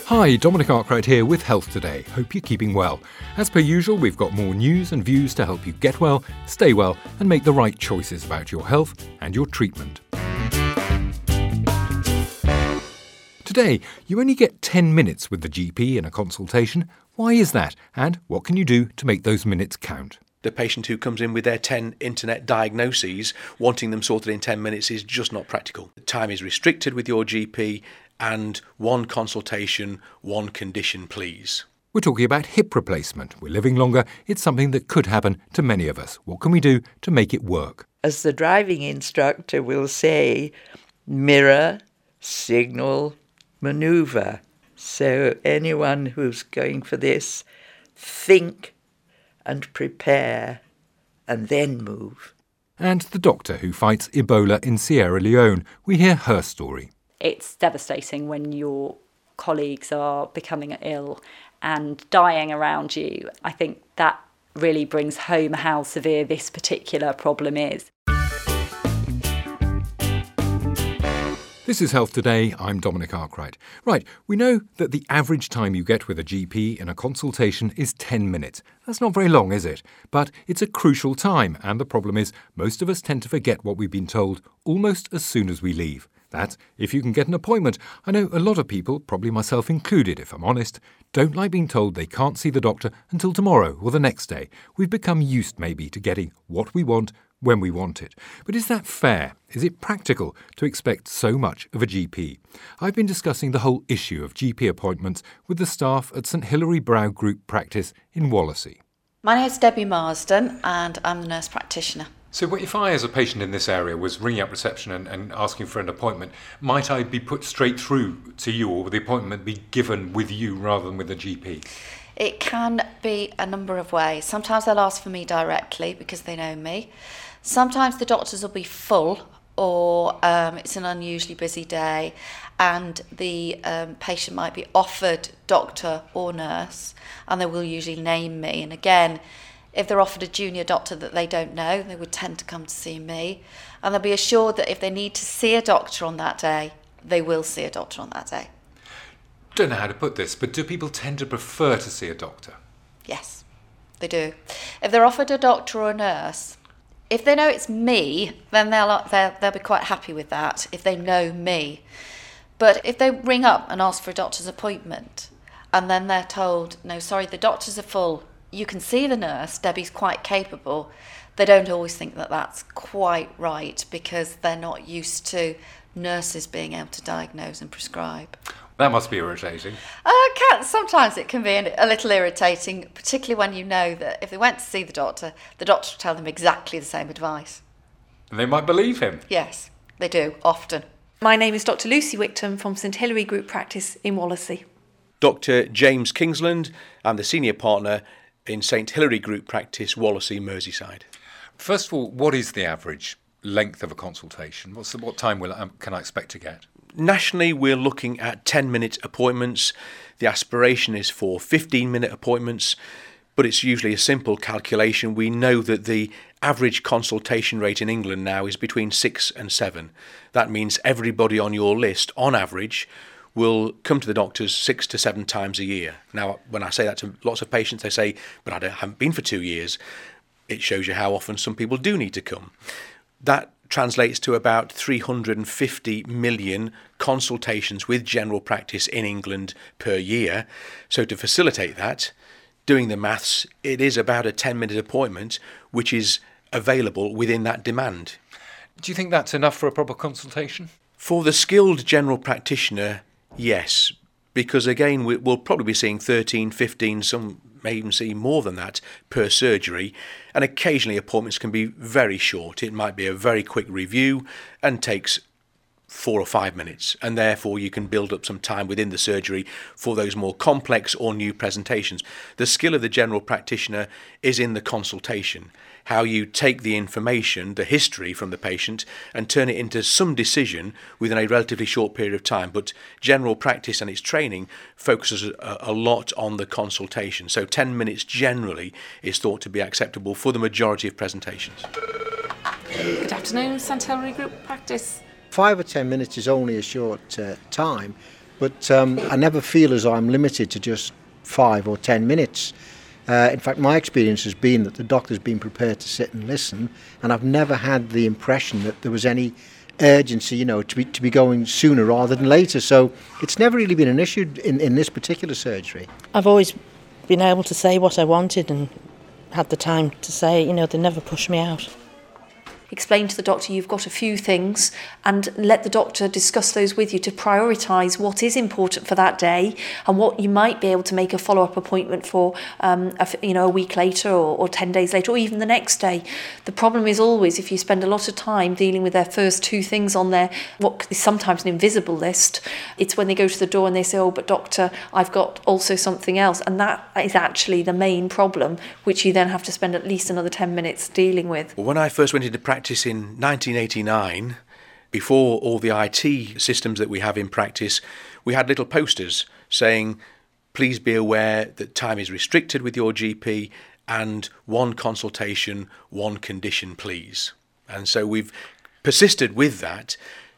Hi, Dominic Arkwright here with Health Today. Hope you're keeping well. As per usual, we've got more news and views to help you get well, stay well, and make the right choices about your health and your treatment. Today, you only get 10 minutes with the GP in a consultation. Why is that? And what can you do to make those minutes count? The patient who comes in with their 10 internet diagnoses, wanting them sorted in 10 minutes is just not practical. The time is restricted with your GP, and one consultation, one condition, please. We're talking about hip replacement. We're living longer. It's something that could happen to many of us. What can we do to make it work? As the driving instructor will say, mirror, signal, manoeuvre. So anyone who's going for this, think and prepare and then move. And the doctor who fights Ebola in Sierra Leone. We hear her story. It's devastating when your colleagues are becoming ill and dying around you. I think that really brings home how severe this particular problem is. This is Health Today. I'm Dominic Arkwright. Right, we know that the average time you get with a GP in a consultation is 10 minutes. That's not very long, is it? But it's a crucial time, and the problem is most of us tend to forget what we've been told almost as soon as we leave. That's if you can get an appointment. I know a lot of people, probably myself included if I'm honest, don't like being told they can't see the doctor until tomorrow or the next day. We've become used maybe to getting what we want when we want it. But is that fair? Is it practical to expect so much of a GP? I've been discussing the whole issue of GP appointments with the staff at St Hilary Brow Group Practice in Wallasey. My name is Debbie Marsden and I'm the nurse practitioner. So if I, as a patient in this area, was ringing up reception and asking for an appointment, might I be put straight through to you, or would the appointment be given with you rather than with a GP? It can be a number of ways. Sometimes they'll ask for me directly because they know me. Sometimes the doctors will be full, or it's an unusually busy day and the patient might be offered doctor or nurse, and they will usually name me. And again, if they're offered a junior doctor that they don't know, they would tend to come to see me. And they'll be assured that if they need to see a doctor on that day, they will see a doctor on that day. Don't know how to put this, but do people tend to prefer to see a doctor? Yes, they do. If they're offered a doctor or a nurse, if they know it's me, then they'll be quite happy with that, if they know me. But if they ring up and ask for a doctor's appointment, and then they're told, no, sorry, the doctors are full, you can see the nurse, Debbie's quite capable, they don't always think that that's quite right because they're not used to nurses being able to diagnose and prescribe. That must be irritating. Sometimes it can be a little irritating, particularly when you know that if they went to see the doctor will tell them exactly the same advice. And they might believe him. Yes, they do, often. My name is Dr Lucy Wickham from St Hilary Group Practice in Wallasey. Dr James Kingsland, I'm the senior partner in St Hilary Group Practice, Wallasey, Merseyside. First of all, what is the average length of a consultation? What time can I expect to get? Nationally, we're looking at 10-minute appointments. The aspiration is for 15-minute appointments, but it's usually a simple calculation. We know that the average consultation rate in England now is between 6 and 7. That means everybody on your list, on average, will come to the doctors 6 to 7 times a year. Now, when I say that to lots of patients, they say, but I haven't been for 2 years. It shows you how often some people do need to come. That translates to about 350 million consultations with general practice in England per year. So to facilitate that, doing the maths, it is about a 10-minute appointment, which is available within that demand. Do you think that's enough for a proper consultation? For the skilled general practitioner, yes, because again, we'll probably be seeing 13, 15, some may even see more than that per surgery, and occasionally appointments can be very short. It might be a very quick review and takes 4 or 5 minutes, and therefore you can build up some time within the surgery for those more complex or new presentations. The skill of the general practitioner is in the consultation, how you take the information, the history from the patient, and turn it into some decision within a relatively short period of time. But general practice and its training focuses a lot on the consultation. So 10 minutes generally is thought to be acceptable for the majority of presentations. Good afternoon, St Hilary Group Practice. 5 or 10 minutes is only a short time, but I never feel as though I'm limited to just 5 or 10 minutes. In fact, my experience has been that the doctor's been prepared to sit and listen, and I've never had the impression that there was any urgency, to be going sooner rather than later. So it's never really been an issue in this particular surgery. I've always been able to say what I wanted and had the time to say, they never pushed me out. Explain to the doctor you've got a few things and let the doctor discuss those with you to prioritise what is important for that day and what you might be able to make a follow-up appointment for a week later or 10 days later or even the next day. The problem is always if you spend a lot of time dealing with their first 2 things on their what is sometimes an invisible list, it's when they go to the door and they say, oh, but doctor, I've got also something else, and that is actually the main problem, which you then have to spend at least another 10 minutes dealing with. Well, when I first went into practice in 1989, before all the IT systems that we have in practice, we had little posters saying, please be aware that time is restricted with your GP and 1 consultation, 1 condition, please. And so we've persisted with that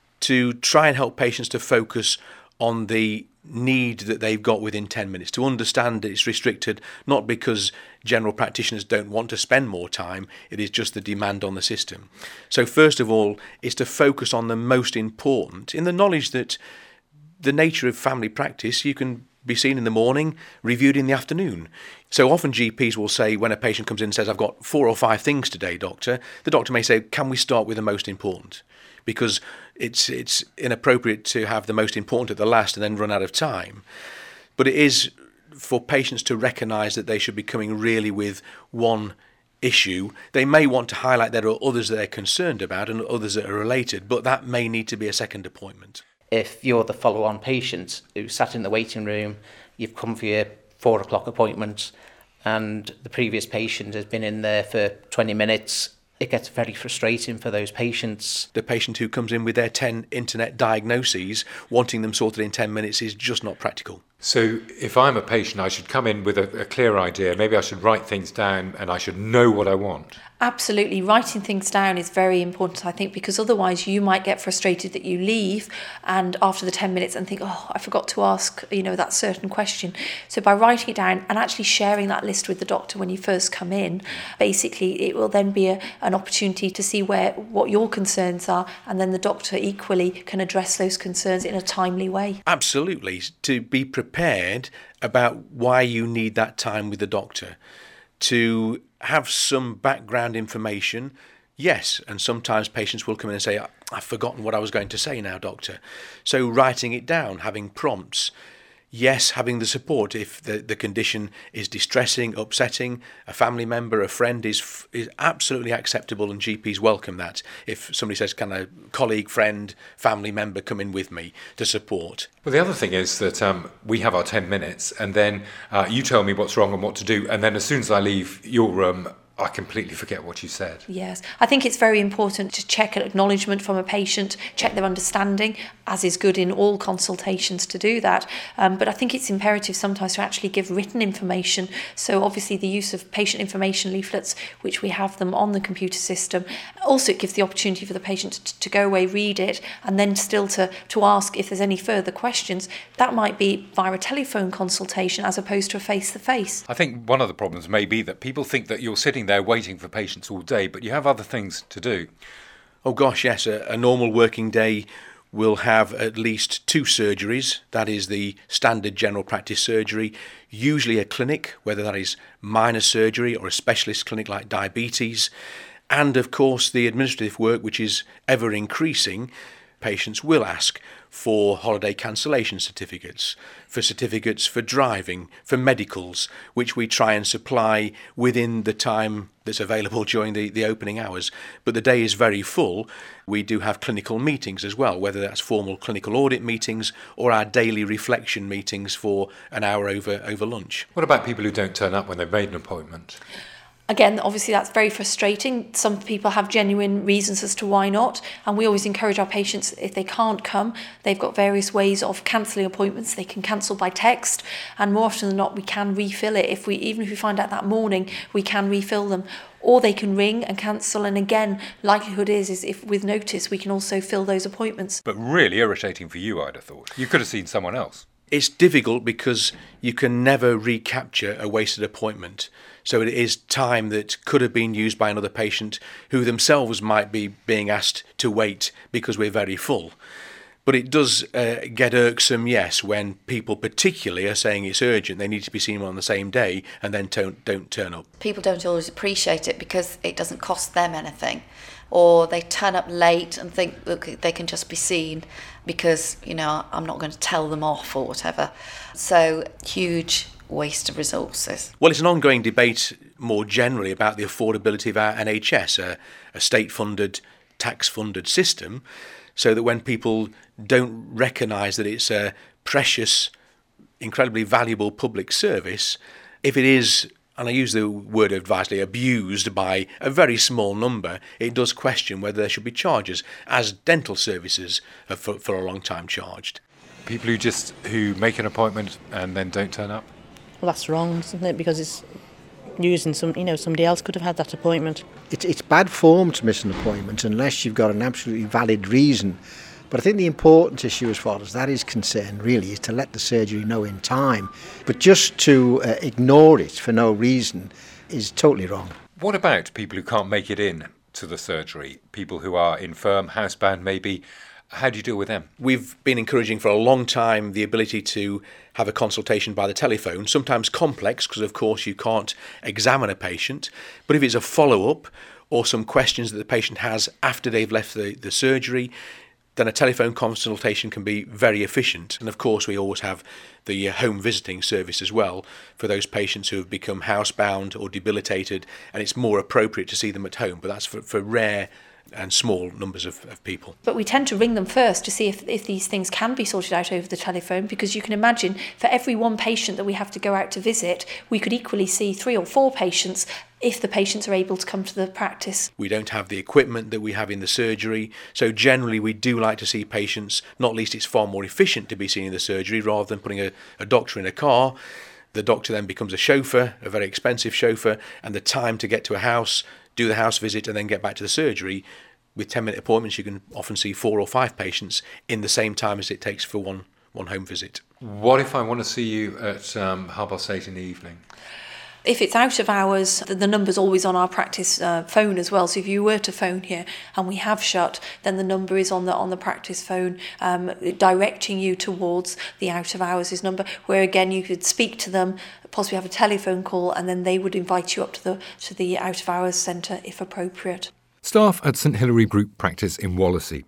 to try and help patients to focus on the need that they've got within 10 minutes, to understand that it's restricted not because general practitioners don't want to spend more time, it is just the demand on the system. So first of all, is to focus on the most important, in the knowledge that the nature of family practice, you can be seen in the morning, reviewed in the afternoon. So often GPs will say, when a patient comes in and says, I've got 4 or 5 things today, doctor, the doctor may say, can we start with the most important? Because it's inappropriate to have the most important at the last and then run out of time. But it is for patients to recognise that they should be coming really with 1 issue. They may want to highlight there are others that they're concerned about and others that are related, but that may need to be a second appointment. If you're the follow-on patient who sat in the waiting room, you've come for your 4 o'clock appointment, and the previous patient has been in there for 20 minutes, it gets very frustrating for those patients. The patient who comes in with their 10 internet diagnoses, wanting them sorted in 10 minutes is just not practical. So if I'm a patient, I should come in with a clear idea. Maybe I should write things down and I should know what I want. Absolutely. Writing things down is very important, I think, because otherwise you might get frustrated that you leave and after the 10 minutes and think, oh, I forgot to ask, that certain question. So by writing it down and actually sharing that list with the doctor when you first come in, basically it will then be an opportunity to see what your concerns are, and then the doctor equally can address those concerns in a timely way. Absolutely. To be prepared about why you need that time with the doctor. To have some background information, yes, and sometimes patients will come in and say, I've forgotten what I was going to say now, doctor. So writing it down, having prompts, yes, having the support if the condition is distressing, upsetting, a family member, a friend is absolutely acceptable, and GPs welcome that. If somebody says, can a colleague, friend, family member come in with me to support? Well, the other thing is that we have our 10 minutes and then you tell me what's wrong and what to do, and then as soon as I leave your room, I completely forget what you said. Yes, I think it's very important to check an acknowledgement from a patient, check their understanding, as is good in all consultations to do that. But I think it's imperative sometimes to actually give written information. So obviously the use of patient information leaflets, which we have them on the computer system, also it gives the opportunity for the patient to go away, read it, and then still to ask if there's any further questions. That might be via a telephone consultation as opposed to a face-to-face. I think one of the problems may be that people think that you're sitting there waiting for patients all day, but you have other things to do. Oh gosh, yes. A normal working day will have at least 2 surgeries. That is the standard general practice surgery, usually a clinic, whether that is minor surgery or a specialist clinic like diabetes, and of course the administrative work, which is ever increasing. Patients will ask for holiday cancellation certificates for driving, for medicals, which we try and supply within the time that's available during the opening hours. But the day is very full. We do have clinical meetings as well, whether that's formal clinical audit meetings or our daily reflection meetings for an hour over lunch. What about people who don't turn up when they've made an appointment? Again, obviously that's very frustrating. Some people have genuine reasons as to why not, and we always encourage our patients, if they can't come, they've got various ways of cancelling appointments. They can cancel by text, and more often than not we can refill it. Even if we find out that morning, we can refill them. Or they can ring and cancel, and again, likelihood is if with notice we can also fill those appointments. But really irritating for you, I'd have thought. You could have seen someone else. It's difficult because you can never recapture a wasted appointment. So it is time that could have been used by another patient who themselves might be being asked to wait because we're very full. But it does get irksome, yes, when people particularly are saying it's urgent, they need to be seen on the same day, and then don't turn up. People don't always appreciate it because it doesn't cost them anything. Or they turn up late and think, look, they can just be seen because, I'm not going to tell them off or whatever. So, huge waste of resources. Well, it's an ongoing debate more generally about the affordability of our NHS, a state-funded, tax-funded system, so that when people don't recognise that it's a precious, incredibly valuable public service, if it is, and I use the word advisedly, abused by a very small number, it does question whether there should be charges, as dental services have for a long time charged. People who make an appointment and then don't turn up? Well, that's wrong, isn't it? Because it's using somebody else could have had that appointment. It's bad form to miss an appointment unless you've got an absolutely valid reason. But I think the important issue as far as that is concerned really is to let the surgery know in time. But just to ignore it for no reason is totally wrong. What about people who can't make it in to the surgery? People who are infirm, housebound maybe? How do you deal with them? We've been encouraging for a long time the ability to have a consultation by the telephone, sometimes complex because of course you can't examine a patient, but if it's a follow-up or some questions that the patient has after they've left the surgery, then a telephone consultation can be very efficient. And of course we always have the home visiting service as well for those patients who have become housebound or debilitated, and it's more appropriate to see them at home, but that's for rare and small numbers of people. But we tend to ring them first to see if these things can be sorted out over the telephone, because you can imagine for every one patient that we have to go out to visit, we could equally see 3 or 4 patients if the patients are able to come to the practice. We don't have the equipment that we have in the surgery, so generally we do like to see patients, not least it's far more efficient to be seen in the surgery rather than putting a doctor in a car. The doctor then becomes a chauffeur, a very expensive chauffeur, and the time to get to a house, do the house visit and then get back to the surgery, with 10-minute appointments you can often see 4 or 5 patients in the same time as it takes for one home visit. What if I want to see you at 8:30 in the evening? If it's out of hours, the number's always on our practice phone as well. So if you were to phone here and we have shut, then the number is on the practice phone, directing you towards the out of hours number, where again you could speak to them, possibly have a telephone call, and then they would invite you up to the out of hours centre if appropriate. Staff at St Hilary Group practice in Wallasey.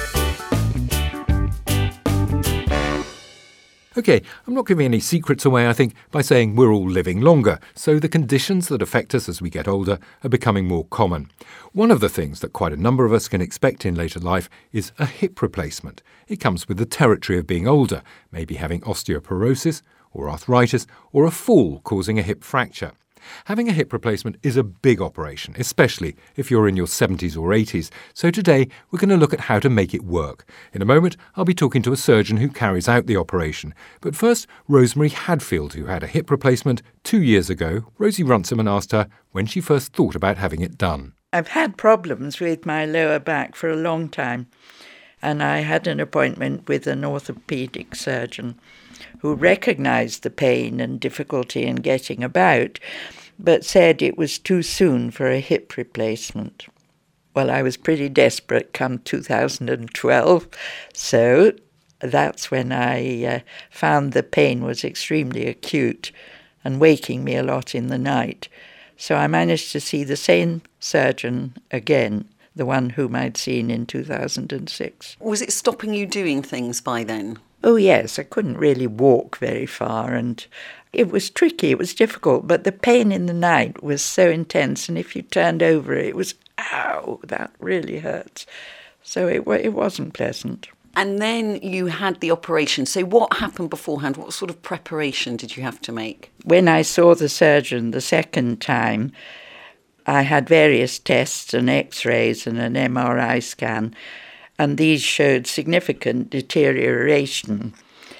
OK, I'm not giving any secrets away, I think, by saying we're all living longer, so the conditions that affect us as we get older are becoming more common. One of the things that quite a number of us can expect in later life is a hip replacement. It comes with the territory of being older, maybe having osteoporosis or arthritis or a fall causing a hip fracture. Having a hip replacement is a big operation, especially if you're in your 70s or 80s. So today we're going to look at how to make it work. In a moment, I'll be talking to a surgeon who carries out the operation. But first, Rosemary Hadfield, who had a hip replacement 2 years ago. Rosie Runciman asked her when she first thought about having it done. I've had problems with my lower back for a long time, and I had an appointment with an orthopaedic surgeon who recognised the pain and difficulty in getting about, but said it was too soon for a hip replacement. Well, I was pretty desperate come 2012, so that's when I found the pain was extremely acute and waking me a lot in the night. So I managed to see the same surgeon again, the one whom I'd seen in 2006. Was it stopping you doing things by then? Oh yes, I couldn't really walk very far, and it was tricky, it was difficult, but the pain in the night was so intense, and if you turned over it was, ow, that really hurts. So it wasn't pleasant. And then you had the operation. So what happened beforehand? What sort of preparation did you have to make? When I saw the surgeon the second time, I had various tests and x-rays and an MRI scan, and these showed significant deterioration.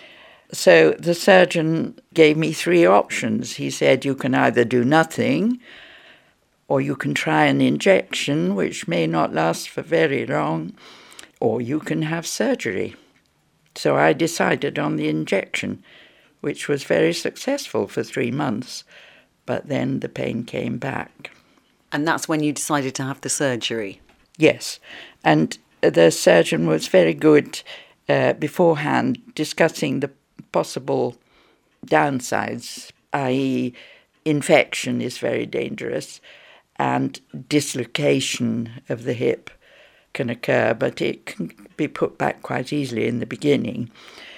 So the surgeon gave me 3 options. He said, you can either do nothing, or you can try an injection, which may not last for very long, or you can have surgery. So I decided on the injection, which was very successful for 3 months, but then the pain came back. And that's when you decided to have the surgery? Yes, and the surgeon was very good beforehand discussing the possible downsides, i.e. infection is very dangerous and dislocation of the hip can occur, but it can be put back quite easily in the beginning.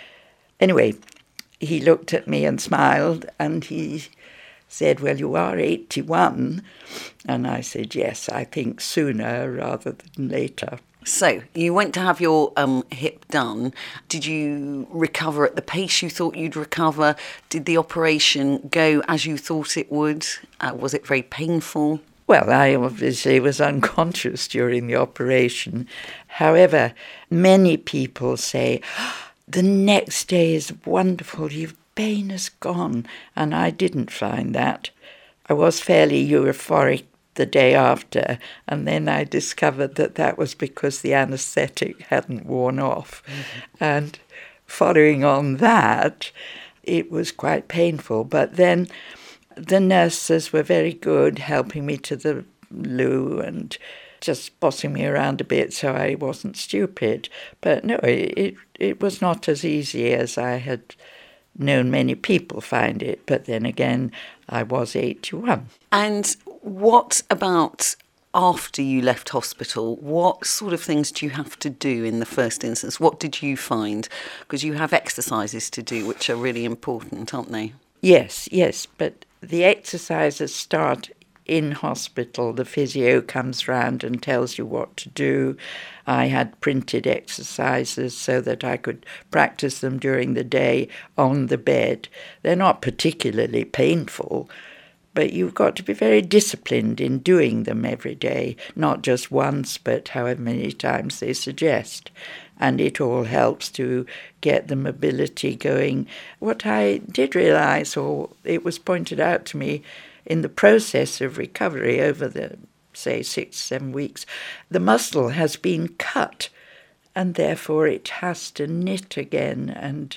Anyway, he looked at me and smiled and he said, well, you are 81. And I said, yes, I think sooner rather than later. So you went to have your hip done. Did you recover at the pace you thought you'd recover? Did the operation go as you thought it would? Was it very painful? Well, I obviously was unconscious during the operation. However, many people say, the next day is wonderful, your pain is gone. And I didn't find that. I was fairly euphoric the day after, and then I discovered that that was because the anaesthetic hadn't worn off. Mm-hmm. And following on that, it was quite painful. But then the nurses were very good, helping me to the loo and just bossing me around a bit so I wasn't stupid. But no, it was not as easy as I had known many people find it. But then again, I was 81. And what about after you left hospital? What sort of things do you have to do in the first instance? What did you find? Because you have exercises to do, which are really important, aren't they? Yes, but the exercises start in hospital. The physio comes round and tells you what to do. I had printed exercises so that I could practice them during the day on the bed. They're not particularly painful, but you've got to be very disciplined in doing them every day, not just once, but however many times they suggest. And it all helps to get the mobility going. What I did realise, or it was pointed out to me in the process of recovery over the, say, 6-7 weeks, the muscle has been cut, and therefore it has to knit again and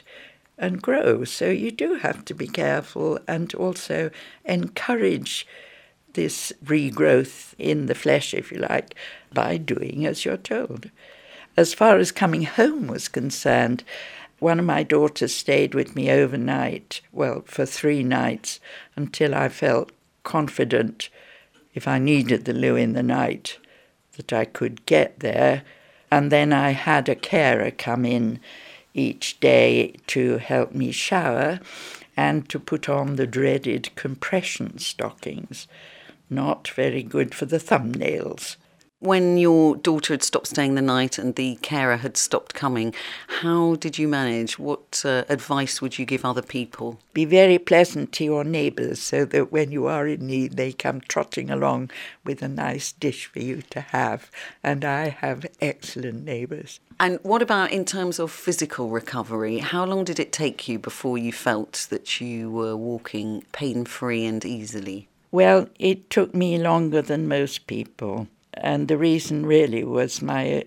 grow. So you do have to be careful and also encourage this regrowth in the flesh, if you like, by doing as you're told. As far as coming home was concerned, one of my daughters stayed with me overnight, well, for 3 nights, until I felt confident, if I needed the loo in the night, that I could get there. And then I had a carer come in each day to help me shower and to put on the dreaded compression stockings. Not very good for the thumbnails. When your daughter had stopped staying the night and the carer had stopped coming, how did you manage? What advice would you give other people? Be very pleasant to your neighbours so that when you are in need they come trotting along with a nice dish for you to have. And I have excellent neighbours. And what about in terms of physical recovery? How long did it take you before you felt that you were walking pain-free and easily? Well, it took me longer than most people. And the reason really was my,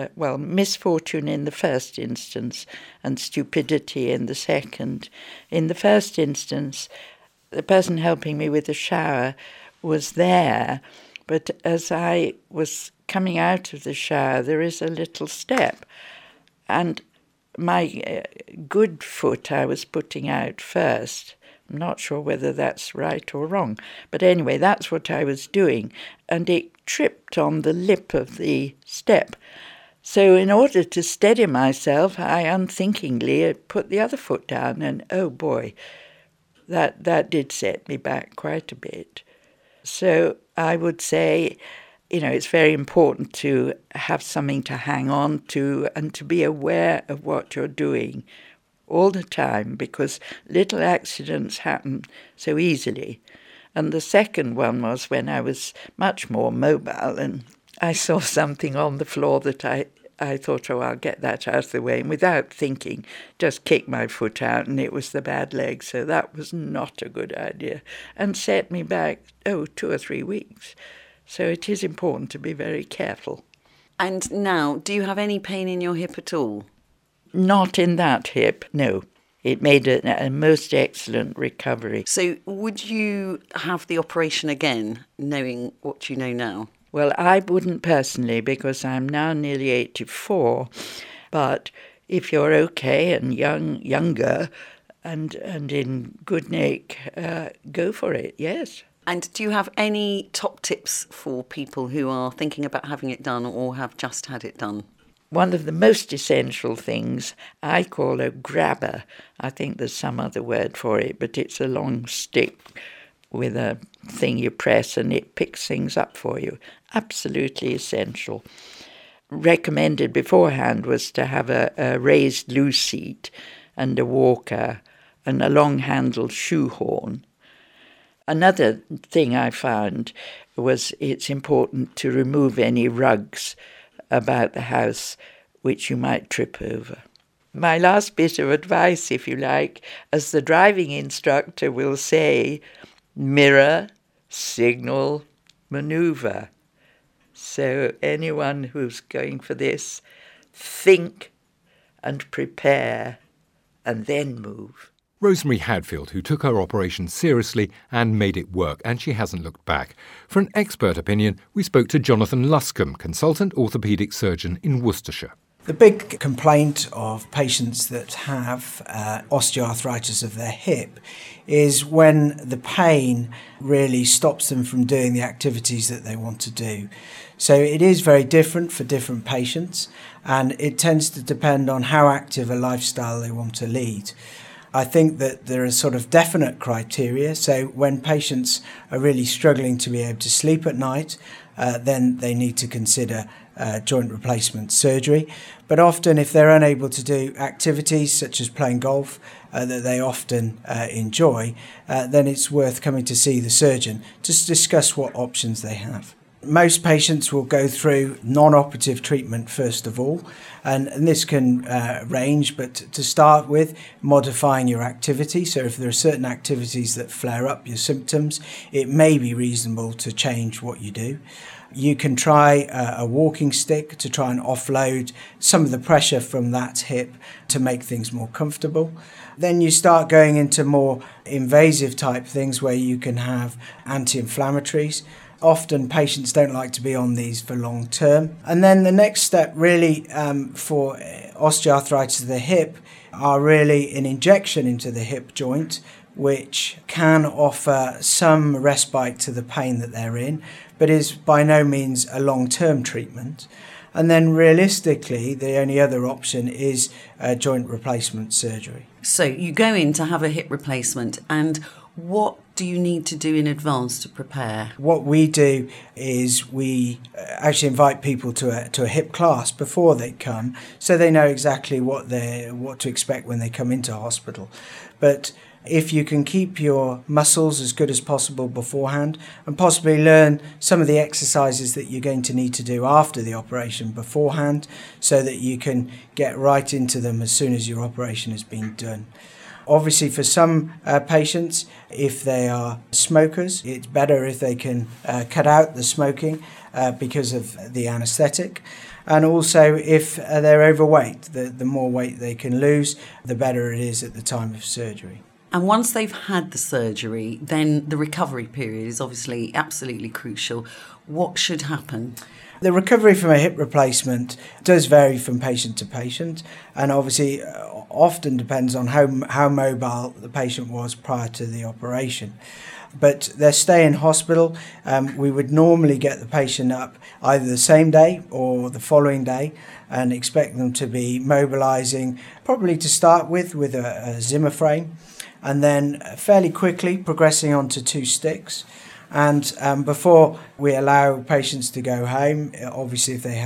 misfortune in the first instance and stupidity in the second. In the first instance, the person helping me with the shower was there, but as I was coming out of the shower, there is a little step. And my good foot I was putting out first. I'm not sure whether that's right or wrong. But anyway, that's what I was doing. And it tripped on the lip of the step. So in order to steady myself, I unthinkingly put the other foot down. And oh boy, that did set me back quite a bit. So I would say, it's very important to have something to hang on to and to be aware of what you're doing all the time, because little accidents happen so easily. And the second one was when I was much more mobile and I saw something on the floor that I thought, oh, I'll get that out of the way. And without thinking, just kicked my foot out, and it was the bad leg. So that was not a good idea and set me back, 2 or 3 weeks. So it is important to be very careful. And now, do you have any pain in your hip at all? Not in that hip, no. It made a most excellent recovery. So would you have the operation again, knowing what you know now? Well, I wouldn't personally, because I'm now nearly 84. But if you're okay and younger and in good nick, go for it, yes. And do you have any top tips for people who are thinking about having it done or have just had it done? One of the most essential things I call a grabber. I think there's some other word for it, but it's a long stick with a thing you press and it picks things up for you. Absolutely essential. Recommended beforehand was to have a raised loose seat and a walker and a long-handled shoehorn. Another thing I found was it's important to remove any rugs about the house which you might trip over. My last bit of advice, if you like, as the driving instructor will say, mirror, signal, manoeuvre. So anyone who's going for this, think and prepare and then move. Rosemary Hadfield, who took her operation seriously and made it work, and she hasn't looked back. For an expert opinion, we spoke to Jonathan Luscombe, consultant orthopaedic surgeon in Worcestershire. The big complaint of patients that have osteoarthritis of their hip is when the pain really stops them from doing the activities that they want to do. So it is very different for different patients, and it tends to depend on how active a lifestyle they want to lead. I think that there are sort of definite criteria. So when patients are really struggling to be able to sleep at night, then they need to consider joint replacement surgery. But often if they're unable to do activities such as playing golf that they often enjoy, then it's worth coming to see the surgeon to discuss what options they have. Most patients will go through non-operative treatment first of all, and this can range, but to start with, modifying your activity. So if there are certain activities that flare up your symptoms, it may be reasonable to change what you do. You can try a walking stick to try and offload some of the pressure from that hip to make things more comfortable. Then you start going into more invasive type things where you can have anti-inflammatories. Often patients don't like to be on these for long term. And then the next step really for osteoarthritis of the hip are really an injection into the hip joint, which can offer some respite to the pain that they're in, but is by no means a long-term treatment. And then realistically, the only other option is joint replacement surgery. So you go in to have a hip replacement, and what do you need to do in advance to prepare? What we do is we actually invite people to a hip class before they come, so they know exactly what to expect when they come into hospital. But if you can keep your muscles as good as possible beforehand and possibly learn some of the exercises that you're going to need to do after the operation beforehand so that you can get right into them as soon as your operation has been done. Obviously, for some patients, if they are smokers, it's better if they can cut out the smoking because of the anaesthetic. And also, if they're overweight, the more weight they can lose, the better it is at the time of surgery. And once they've had the surgery, then the recovery period is obviously absolutely crucial. What should happen? The recovery from a hip replacement does vary from patient to patient, and obviously often depends on how mobile the patient was prior to the operation. But their stay in hospital, we would normally get the patient up either the same day or the following day and expect them to be mobilising, probably to start with a Zimmer frame, and then fairly quickly progressing onto 2 sticks. And before we allow patients to go home, obviously if they have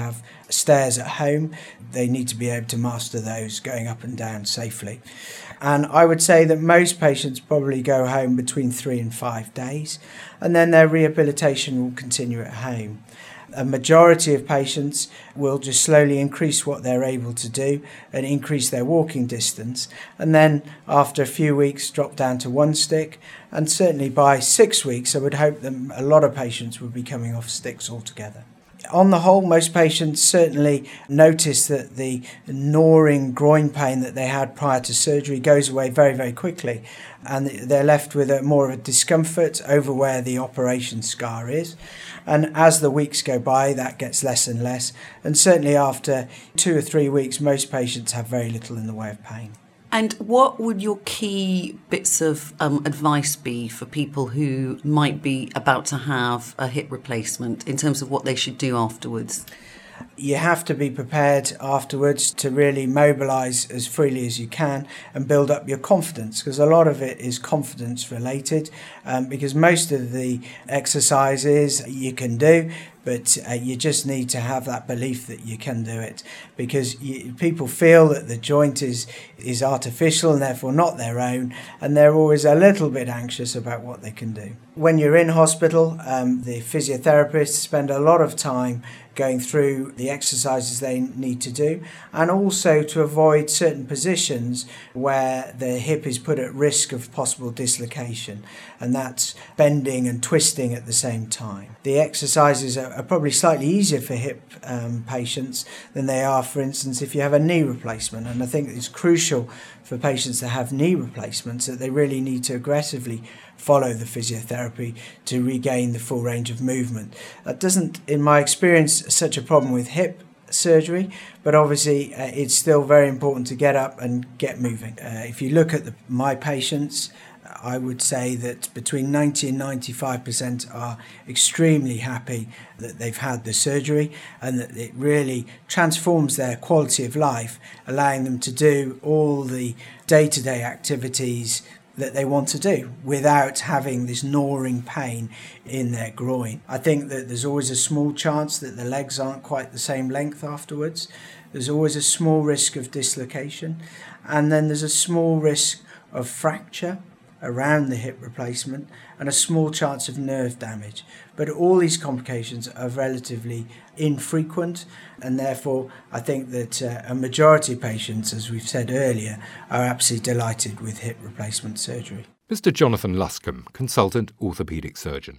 stairs at home, they need to be able to master those going up and down safely. And I would say that most patients probably go home between 3 and 5 days, and then their rehabilitation will continue at home. A majority of patients will just slowly increase what they're able to do and increase their walking distance, and then after a few weeks drop down to 1 stick, and certainly by 6 weeks I would hope that a lot of patients would be coming off sticks altogether. On the whole, most patients certainly notice that the gnawing groin pain that they had prior to surgery goes away very, very quickly, and they're left with more of a discomfort over where the operation scar is. And as the weeks go by, that gets less and less, and certainly after 2 or 3 weeks, most patients have very little in the way of pain. And what would your key bits of advice be for people who might be about to have a hip replacement in terms of what they should do afterwards? You have to be prepared afterwards to really mobilise as freely as you can and build up your confidence, because a lot of it is confidence related, because most of the exercises you can do, but you just need to have that belief that you can do it, because people feel that the joint is artificial and therefore not their own, and they're always a little bit anxious about what they can do. When you're in hospital, the physiotherapists spend a lot of time going through the exercises they need to do, and also to avoid certain positions where the hip is put at risk of possible dislocation, and that's bending and twisting at the same time. The exercises are probably slightly easier for hip patients than they are, for instance, if you have a knee replacement, and I think it's crucial for patients that have knee replacements that they really need to aggressively follow the physiotherapy to regain the full range of movement. That doesn't, in my experience, such a problem with hip surgery, but obviously it's still very important to get up and get moving. If you look at my patients, I would say that between 90 and 95% are extremely happy that they've had the surgery, and that it really transforms their quality of life, allowing them to do all the day-to-day activities that they want to do without having this gnawing pain in their groin. I think that there's always a small chance that the legs aren't quite the same length afterwards. There's always a small risk of dislocation, and then there's a small risk of fracture around the hip replacement and a small chance of nerve damage. But all these complications are relatively infrequent, and therefore I think that a majority of patients, as we've said earlier, are absolutely delighted with hip replacement surgery. Mr. Jonathan Luscombe, consultant orthopaedic surgeon.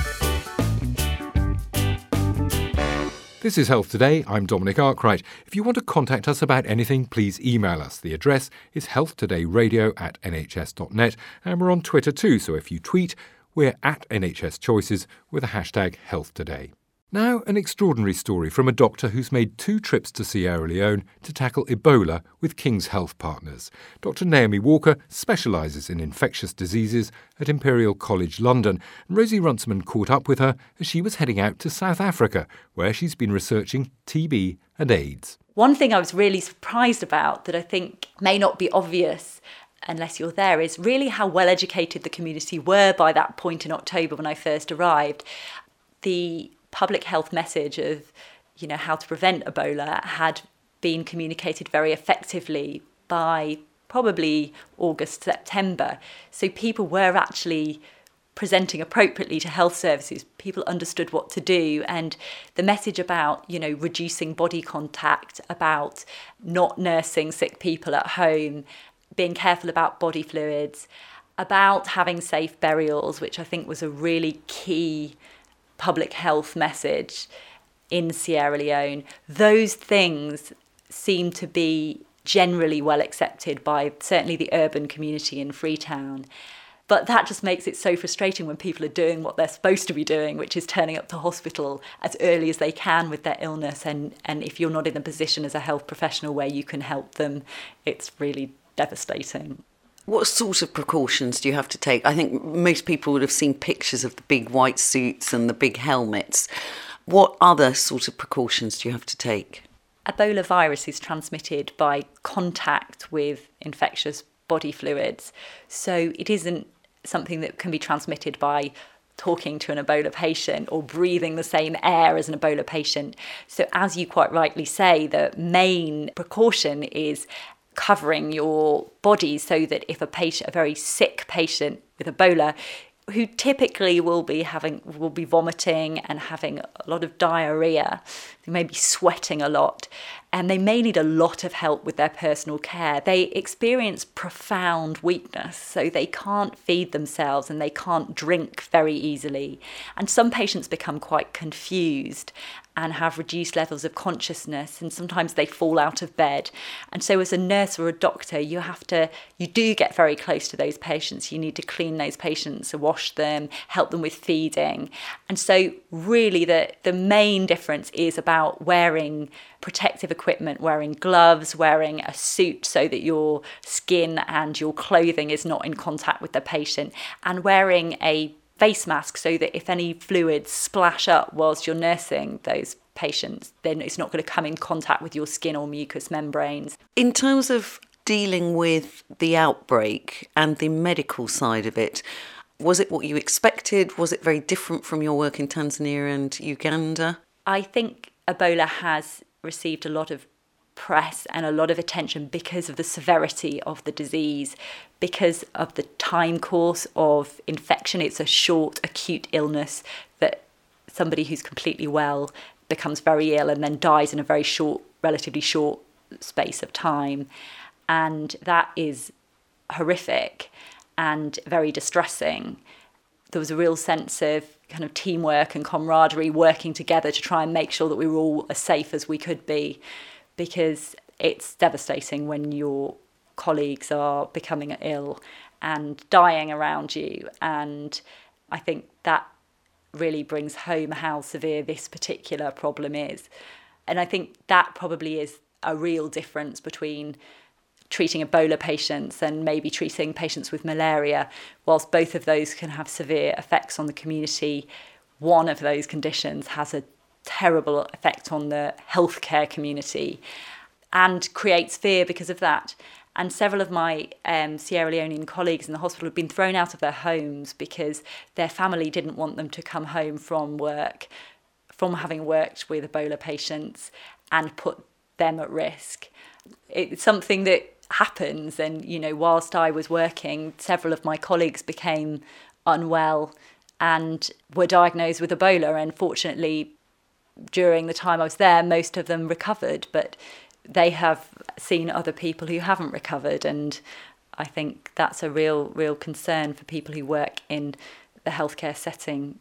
This is Health Today. I'm Dominic Arkwright. If you want to contact us about anything, please email us. The address is healthtodayradio@nhs.net, and we're on Twitter too, so if you tweet, we're at NHS Choices with a hashtag HealthToday. Now, an extraordinary story from a doctor who's made 2 trips to Sierra Leone to tackle Ebola with King's Health Partners. Dr. Naomi Walker specialises in infectious diseases at Imperial College London, and Rosie Runciman caught up with her as she was heading out to South Africa, where she's been researching TB and AIDS. One thing I was really surprised about that I think may not be obvious unless you're there is really how well educated the community were by that point in October when I first arrived. The public health message of, how to prevent Ebola had been communicated very effectively by probably August, September. So people were actually presenting appropriately to health services. People understood what to do, and the message about, reducing body contact, about not nursing sick people at home, being careful about body fluids, about having safe burials, which I think was a really key public health message in Sierra Leone. Those things seem to be generally well accepted by certainly the urban community in Freetown. But that just makes it so frustrating when people are doing what they're supposed to be doing, which is turning up to hospital as early as they can with their illness. And if you're not in a position as a health professional where you can help them, it's really devastating. What sort of precautions do you have to take? I think most people would have seen pictures of the big white suits and the big helmets. What other sort of precautions do you have to take? Ebola virus is transmitted by contact with infectious body fluids. So it isn't something that can be transmitted by talking to an Ebola patient or breathing the same air as an Ebola patient. So as you quite rightly say, the main precaution is covering your body so that if a very sick patient with Ebola, who typically will be vomiting and having a lot of diarrhea, they may be sweating a lot, and they may need a lot of help with their personal care. They experience profound weakness, so they can't feed themselves and they can't drink very easily. And some patients become quite confused and have reduced levels of consciousness, and sometimes they fall out of bed. And so as a nurse or a doctor, you do get very close to those patients. You need to clean those patients, wash them, help them with feeding. And so really the main difference is about wearing protective equipment, wearing gloves, wearing a suit so that your skin and your clothing is not in contact with the patient, and wearing a face mask so that if any fluids splash up whilst you're nursing those patients, then it's not going to come in contact with your skin or mucous membranes. In terms of dealing with the outbreak and the medical side of it, was it what you expected? Was it very different from your work in Tanzania and Uganda? I think Ebola has received a lot of press and a lot of attention because of the severity of the disease, because of the time course of infection. It's a short, acute illness that somebody who's completely well becomes very ill and then dies in a very short, relatively short space of time. And that is horrific and very distressing. There was a real sense of kind of teamwork and camaraderie, working together to try and make sure that we were all as safe as we could be, because it's devastating when your colleagues are becoming ill and dying around you. And I think that really brings home how severe this particular problem is. And I think that probably is a real difference between treating Ebola patients and maybe treating patients with malaria. Whilst both of those can have severe effects on the community, one of those conditions has a terrible effect on the healthcare community and creates fear because of that. And several of my Sierra Leonean colleagues in the hospital have been thrown out of their homes because their family didn't want them to come home from work, from having worked with Ebola patients, and put them at risk. It's something that happens, and whilst I was working, several of my colleagues became unwell and were diagnosed with Ebola, and fortunately during the time I was there, most of them recovered, but they have seen other people who haven't recovered, and I think that's a real concern for people who work in the healthcare setting.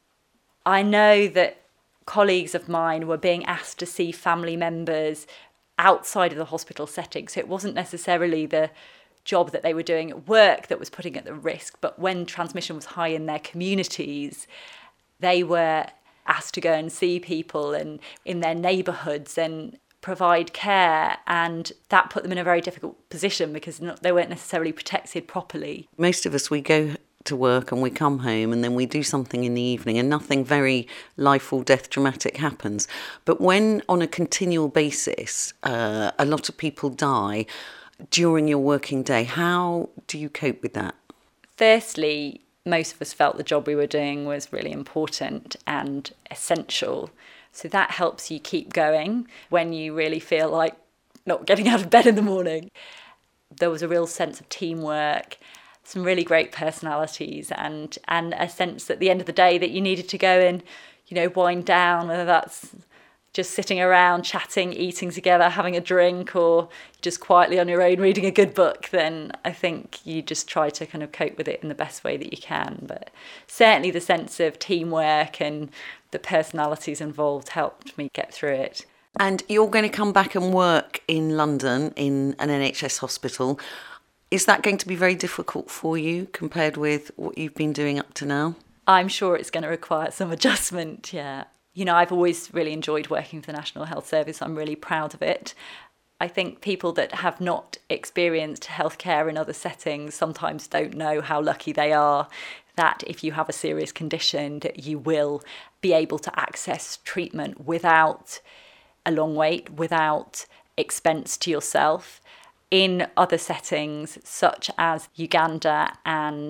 I know that colleagues of mine were being asked to see family members outside of the hospital setting, so it wasn't necessarily the job that they were doing at work that was putting at the risk, but when transmission was high in their communities, they were asked to go and see people and in their neighbourhoods and provide care, and that put them in a very difficult position because they weren't necessarily protected properly. Most of us, we go to work and we come home and then we do something in the evening and nothing very life or death dramatic happens. But when on a continual basis a lot of people die during your working day, how do you cope with that? Firstly, most of us felt the job we were doing was really important and essential. So that helps you keep going when you really feel like not getting out of bed in the morning. There was a real sense of teamwork, some really great personalities, and a sense at the end of the day that you needed to go and, wind down, whether that's just sitting around, chatting, eating together, having a drink, or just quietly on your own reading a good book, then I think you just try to kind of cope with it in the best way that you can. But certainly the sense of teamwork and the personalities involved helped me get through it. And you're going to come back and work in London in an NHS hospital. Is that going to be very difficult for you compared with what you've been doing up to now? I'm sure it's going to require some adjustment, yeah. I've always really enjoyed working for the National Health Service. I'm really proud of it. I think people that have not experienced healthcare in other settings sometimes don't know how lucky they are that if you have a serious condition, that you will be able to access treatment without a long wait, without expense to yourself. In other settings, such as Uganda and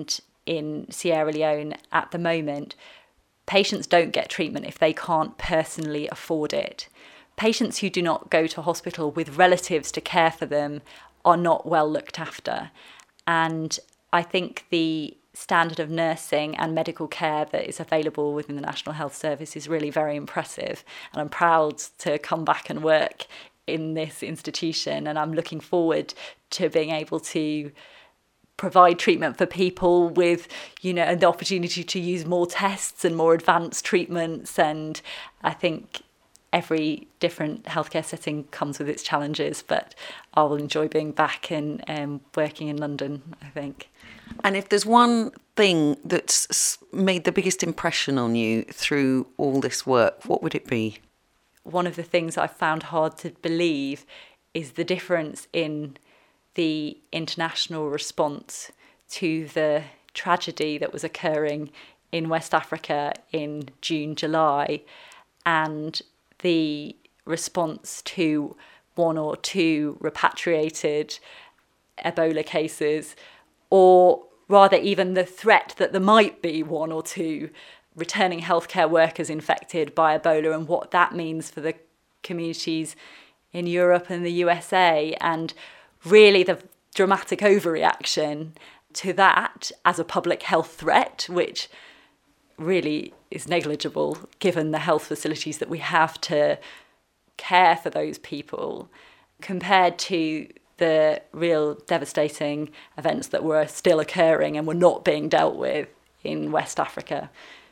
in Sierra Leone at the moment, patients don't get treatment if they can't personally afford it. Patients who do not go to hospital with relatives to care for them are not well looked after. And I think the standard of nursing and medical care that is available within the National Health Service is really very impressive. And I'm proud to come back and work in this institution. And I'm looking forward to being able to provide treatment for people with, the opportunity to use more tests and more advanced treatments. And I think every different healthcare setting comes with its challenges, but I will enjoy being back and working in London, I think. And if there's one thing that's made the biggest impression on you through all this work, what would it be? One of the things I've found hard to believe is the difference in the international response to the tragedy that was occurring in West Africa in June, July, and the response to 1 or 2 repatriated Ebola cases, or rather even the threat that there might be 1 or 2 returning healthcare workers infected by Ebola, and what that means for the communities in Europe and the USA, and really the dramatic overreaction to that as a public health threat, which really is negligible given the health facilities that we have to care for those people, compared to the real devastating events that were still occurring and were not being dealt with in West Africa.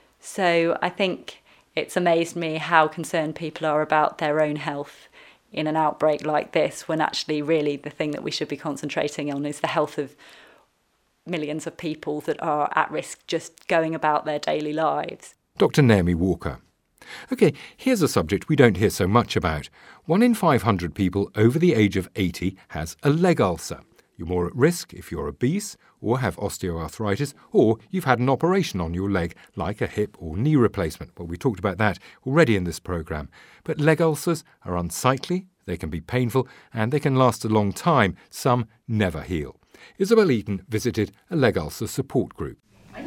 So I think it's amazed me how concerned people are about their own health in an outbreak like this, when actually really the thing that we should be concentrating on is the health of millions of people that are at risk just going about their daily lives. Dr. Naomi Walker. OK, here's a subject we don't hear so much about. 1 in 500 people over the age of 80 has a leg ulcer. You're more at risk if you're obese or have osteoarthritis, or you've had an operation on your leg, like a hip or knee replacement. Well, we talked about that already in this programme. But leg ulcers are unsightly, they can be painful, and they can last a long time. Some never heal. Isabel Eaton visited a leg ulcer support group.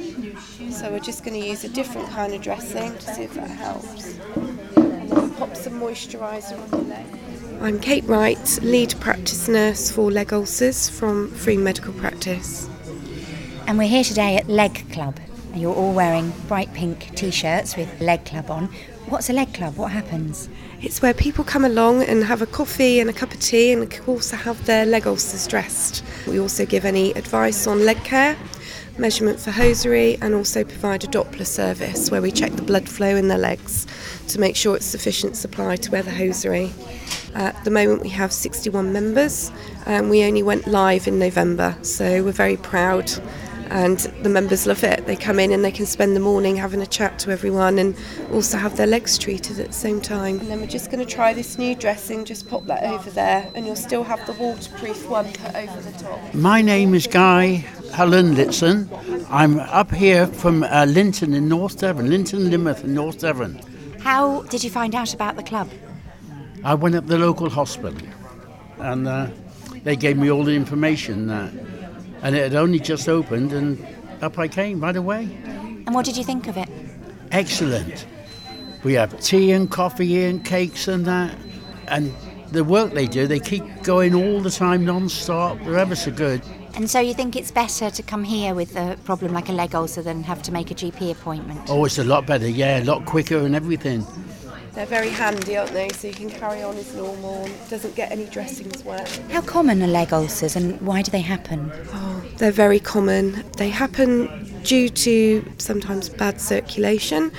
So we're just going to use a different kind of dressing to see if that helps. And then we'll pop some moisturiser on the leg. I'm Kate Wright, lead practice nurse for leg ulcers from Free Medical Practice. And we're here today at Leg Club. You're all wearing bright pink t-shirts with Leg Club on. What's a Leg Club? What happens? It's where people come along and have a coffee and a cup of tea, and also have their leg ulcers dressed. We also give any advice on leg care, measurement for hosiery, and also provide a Doppler service where we check the blood flow in their legs to make sure it's sufficient supply to wear the hosiery. At the moment we have 61 members, and we only went live in November, so we're very proud. And the members love it. They come in and they can spend the morning having a chat to everyone and also have their legs treated at the same time. And then we're just going to try this new dressing. Just pop that over there, and you'll still have the waterproof one put over the top. My name is Guy Helen Litson. I'm up here from Linton in North Devon, Linton Limerick in North Devon. How did you find out about the club? I went up to the local hospital, and they gave me all the information. And it had only just opened, and up I came right away. And what did you think of it? Excellent. We have tea and coffee and cakes and that. And the work they do, they keep going all the time, non-stop. They're ever so good. And so you think it's better to come here with a problem like a leg ulcer than have to make a GP appointment? Oh, it's a lot better, yeah, a lot quicker and everything. They're very handy, aren't they? So you can carry on as normal. It doesn't get any dressings wet. How common are leg ulcers, and why do they happen? Oh, they're very common. They happen due to sometimes bad circulation.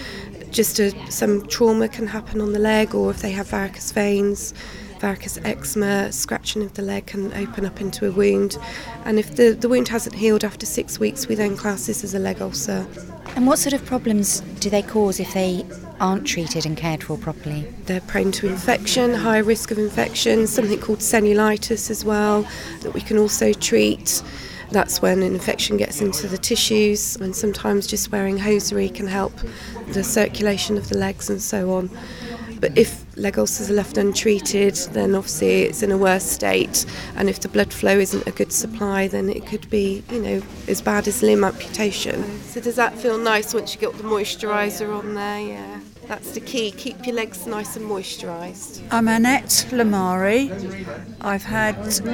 Some trauma can happen on the leg, or if they have varicose veins, varicose eczema, scratching of the leg can open up into a wound. And if the wound hasn't healed after 6 weeks, we then class this as a leg ulcer. And what sort of problems do they cause if they aren't treated and cared for properly? They're prone to infection, high risk of infection, something called cellulitis as well, that we can also treat. That's when an infection gets into the tissues, and sometimes just wearing hosiery can help the circulation of the legs and so on. But if leg ulcers are left untreated, then obviously it's in a worse state, and if the blood flow isn't a good supply, then it could be, as bad as limb amputation. So does that feel nice once you get the moisturiser on there? Yeah, that's the key. Keep your legs nice and moisturised. I'm Annette Lamari. I've had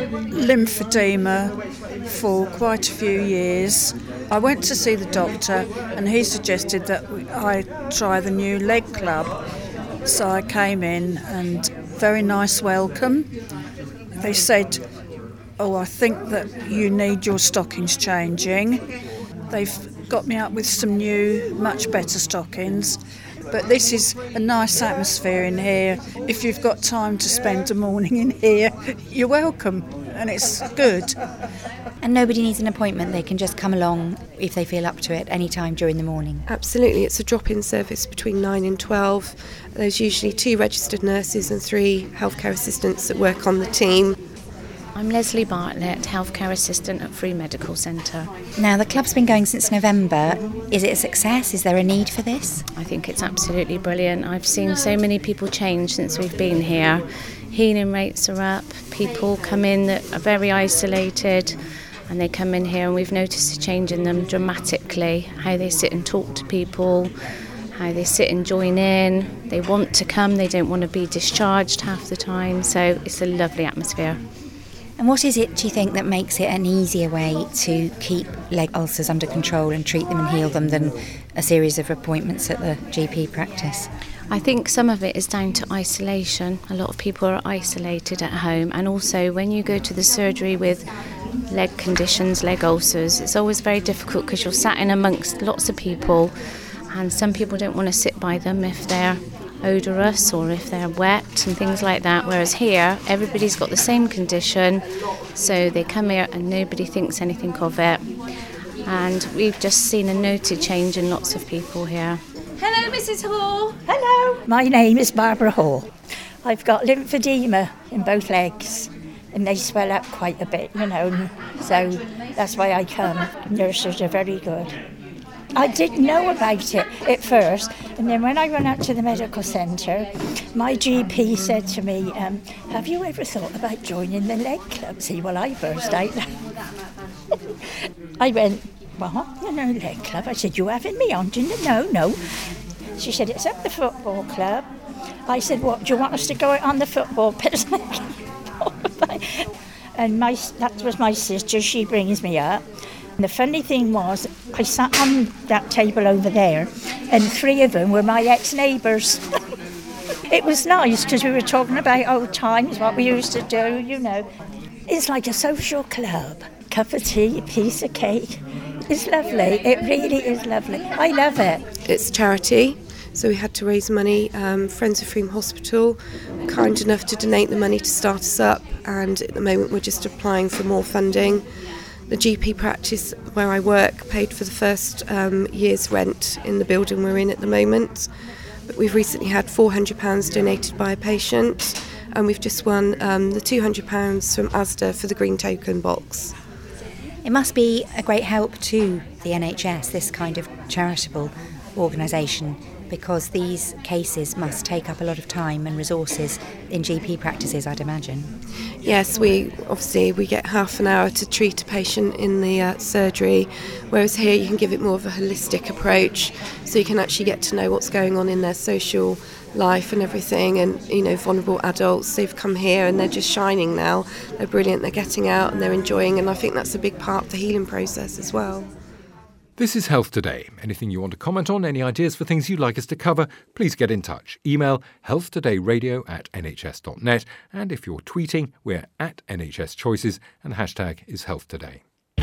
lymphedema for quite a few years. I went to see the doctor and he suggested that I try the new leg club. So I came in and very nice welcome. They said, I think that you need your stockings changing. They've got me up with some new, much better stockings. But this is a nice atmosphere in here. If you've got time to spend a morning in here, you're welcome, and it's good. And nobody needs an appointment, they can just come along if they feel up to it any time during the morning? Absolutely, it's a drop-in service between 9 and 12. There's usually 2 registered nurses and 3 healthcare assistants that work on the team. I'm Leslie Bartlett, Healthcare Assistant at Free Medical Centre. Now, the club's been going since November. Is it a success? Is there a need for this? I think it's absolutely brilliant. I've seen so many people change since we've been here. Healing rates are up. People come in that are very isolated and they come in here and we've noticed a change in them dramatically. How they sit and talk to people, how they sit and join in. They want to come, they don't want to be discharged half the time. So it's a lovely atmosphere. And what is it, do you think, that makes it an easier way to keep leg ulcers under control and treat them and heal them than a series of appointments at the GP practice? I think some of it is down to isolation. A lot of people are isolated at home, and also when you go to the surgery with leg conditions, leg ulcers, it's always very difficult because you're sat in amongst lots of people and some people don't want to sit by them if they're odorous or if they're wet and things like that, whereas here everybody's got the same condition, so they come here and nobody thinks anything of it, and we've just seen a noted change in lots of people here. Hello, Mrs. Hall. Hello. My name is Barbara Hall. I've got lymphedema in both legs and they swell up quite a bit, so that's why I come. Nurses are very good. I didn't know about it at first, and then when I went out to the medical centre, my GP said to me, have you ever thought about joining the leg club? See, well, I burst out. I went, what? Leg club? I said, you having me on? No. She said, it's at the football club. I said, what, do you want us to go out on the football pitch? And that was my sister, she brings me up. And the funny thing was, I sat on that table over there, and 3 of them were my ex-neighbours. It was nice, because we were talking about old times, what we used to do, It's like a social club. Cup of tea, a piece of cake. It's lovely. It really is lovely. I love it. It's charity, so we had to raise money. Friends of Frome Hospital were kind enough to donate the money to start us up, and at the moment we're just applying for more funding. The GP practice where I work paid for the first year's rent in the building we're in at the moment. But we've recently had £400 donated by a patient, and we've just won the £200 from Asda for the green token box. It must be a great help to the NHS, this kind of charitable organisation, because these cases must take up a lot of time and resources in GP practices, I'd imagine. Yes, we get half an hour to treat a patient in the surgery, whereas here you can give it more of a holistic approach, so you can actually get to know what's going on in their social life and everything. And vulnerable adults, they've come here and they're just shining now. They're brilliant, they're getting out and they're enjoying, and I think that's a big part of the healing process as well. This is Health Today. Anything you want to comment on, any ideas for things you'd like us to cover, please get in touch. Email healthtodayradio@nhs.net, and if you're tweeting, we're at NHS Choices and the hashtag is Health Today.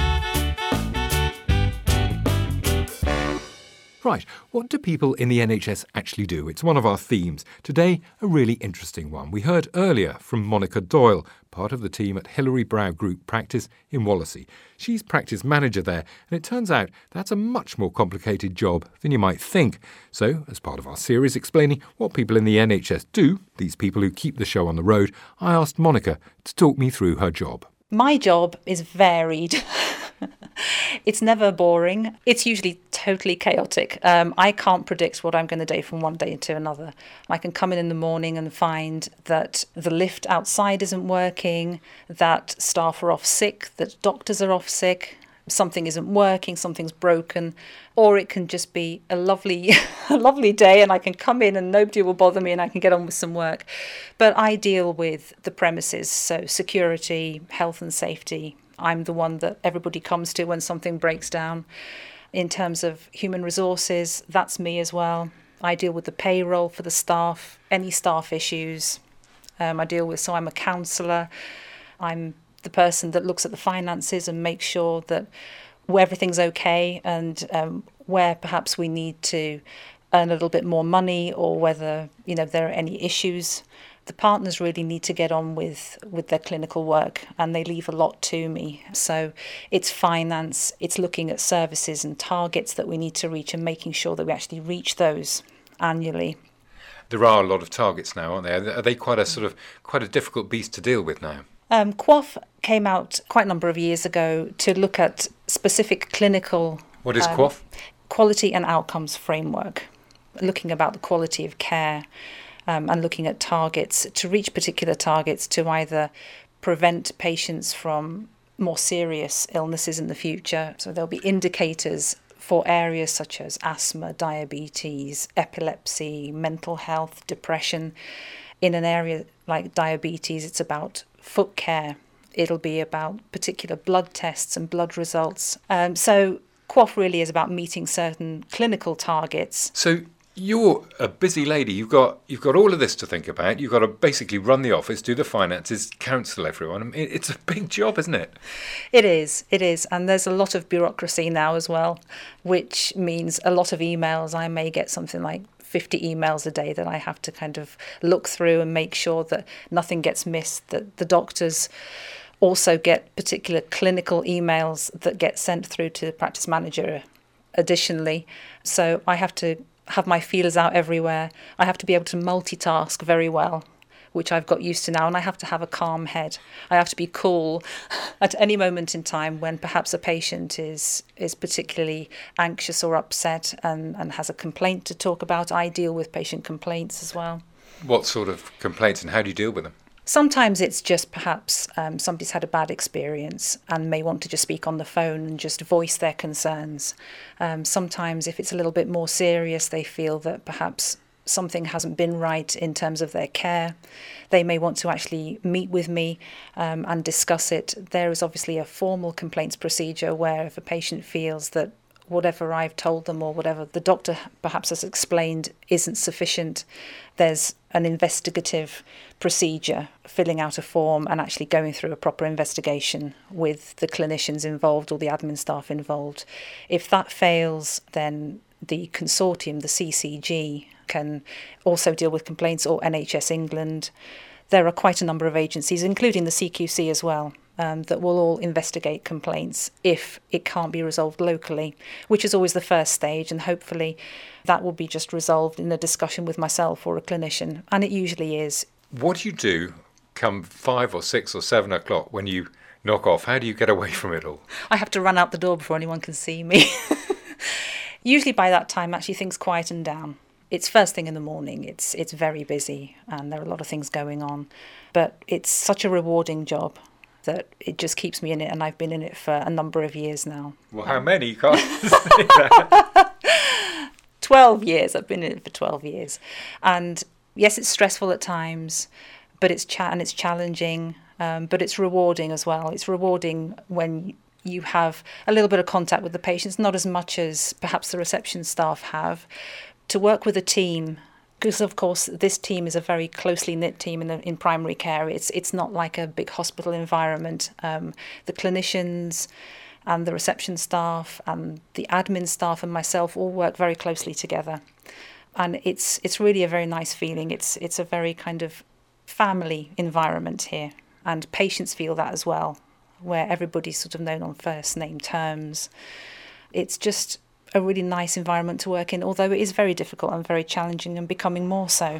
Right, what do people in the NHS actually do? It's one of our themes. Today, a really interesting one. We heard earlier from Monica Doyle, part of the team at Hilary Brow Group Practice in Wallasey. She's practice manager there, and it turns out that's a much more complicated job than you might think. So, as part of our series explaining what people in the NHS do, these people who keep the show on the road, I asked Monica to talk me through her job. My job is varied. It's never boring. It's usually totally chaotic. I can't predict what I'm going to do from one day to another. I can come in the morning and find that the lift outside isn't working, that staff are off sick, that doctors are off sick, something isn't working, something's broken, or it can just be a lovely day and I can come in and nobody will bother me and I can get on with some work. But I deal with the premises, so security, health and safety. I'm the one that everybody comes to when something breaks down. In terms of human resources, that's me as well. I deal with the payroll for the staff, any staff issues. I'm a counsellor. I'm the person that looks at the finances and makes sure that everything's okay, and where perhaps we need to earn a little bit more money, or whether there are any issues. The partners really need to get on with their clinical work, and they leave a lot to me. So it's finance, it's looking at services and targets that we need to reach and making sure that we actually reach those annually. There are a lot of targets now, aren't there? Are they quite a difficult beast to deal with now? QOF came out quite a number of years ago to look at specific clinical... What is QOF? Quality and Outcomes Framework, looking about the quality of care and looking at targets to reach particular targets to either prevent patients from more serious illnesses in the future. So there'll be indicators for areas such as asthma, diabetes, epilepsy, mental health, depression. In an area like diabetes, it's about foot care. It'll be about particular blood tests and blood results. So QOF really is about meeting certain clinical targets. So you're a busy lady. You've got all of this to think about. You've got to basically run the office, do the finances, counsel everyone. I mean, it's a big job, isn't it? It is. And there's a lot of bureaucracy now as well, which means a lot of emails. I may get something like 50 emails a day that I have to kind of look through and make sure that nothing gets missed, that the doctors also get particular clinical emails that get sent through to the practice manager additionally. So I have to have my feelers out everywhere. I have to be able to multitask very well, which I've got used to now, and I have to have a calm head. I have to be cool at any moment in time when perhaps a patient is particularly anxious or upset and has a complaint to talk about. I deal with patient complaints as well. What sort of complaints and how do you deal with them? Sometimes it's just perhaps somebody's had a bad experience and may want to just speak on the phone and just voice their concerns. Sometimes if it's a little bit more serious, they feel that perhaps something hasn't been right in terms of their care. They may want to actually meet with me and discuss it. There is obviously a formal complaints procedure where if a patient feels that whatever I've told them or whatever the doctor perhaps has explained isn't sufficient, there's an investigative procedure, filling out a form and actually going through a proper investigation with the clinicians involved or the admin staff involved. If that fails, then the consortium, the CCG, can also deal with complaints, or NHS England. There are quite a number of agencies, including the CQC as well, that will all investigate complaints if it can't be resolved locally, which is always the first stage, and hopefully that will be just resolved in a discussion with myself or a clinician, and it usually is. What do you do come 5 or 6 or 7 o'clock when you knock off? How do you get away from it all? I have to run out the door before anyone can see me. Usually by that time, actually, things quieten down. It's first thing in the morning. It's very busy and there are a lot of things going on. But it's such a rewarding job that it just keeps me in it, and I've been in it for a number of years now. Well, how many? You can't say that. 12 years. I've been in it for 12 years. And yes, it's stressful at times, but it's challenging, but it's rewarding as well. It's rewarding when you have a little bit of contact with the patients, not as much as perhaps the reception staff have. To work with a team, because of course this team is a very closely knit team in primary care. It's not like a big hospital environment. The clinicians and the reception staff and the admin staff and myself all work very closely together, and it's really a very nice feeling. It's a very kind of family environment here, and patients feel that as well, where everybody's sort of known on first name terms. It's just a really nice environment to work in, although it is very difficult and very challenging and becoming more so.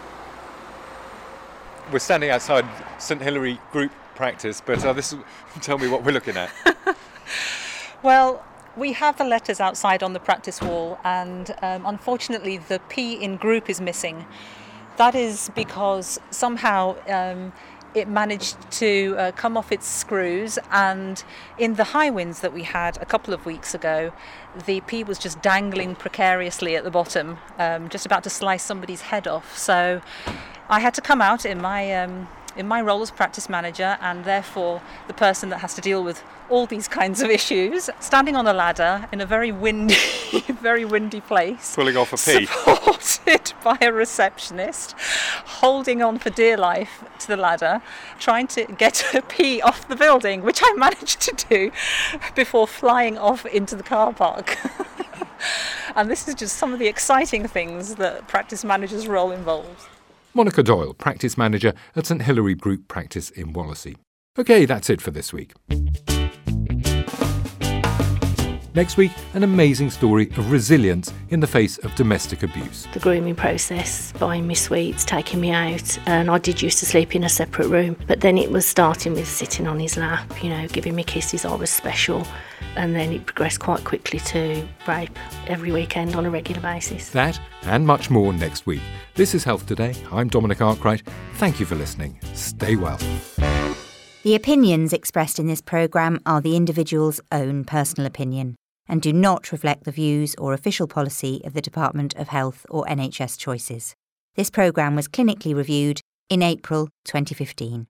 We're standing outside St Hilary Group practice, but tell me what we're looking at. Well, we have the letters outside on the practice wall, and unfortunately the P in group is missing. That is because somehow it managed to come off its screws, and in the high winds that we had a couple of weeks ago, the P was just dangling precariously at the bottom, just about to slice somebody's head off. So I had to come out in my role as practice manager, and therefore the person that has to deal with all these kinds of issues, standing on a ladder in a very windy place, pulling off a P, supported by a receptionist, holding on for dear life to the ladder, trying to get a P off the building, which I managed to do before flying off into the car park. And this is just some of the exciting things that practice manager's role involves. Monica Doyle, practice manager at St Hilary Group Practice in Wallasey. OK, that's it for this week. Next week, an amazing story of resilience in the face of domestic abuse. The grooming process, buying me sweets, taking me out, and I did used to sleep in a separate room, but then it was starting with sitting on his lap, giving me kisses. I was special, and then it progressed quite quickly to rape every weekend on a regular basis. That and much more next week. This is Health Today. I'm Dominic Arkwright. Thank you for listening. Stay well. The opinions expressed in this programme are the individual's own personal opinion and do not reflect the views or official policy of the Department of Health or NHS Choices. This programme was clinically reviewed in April 2015.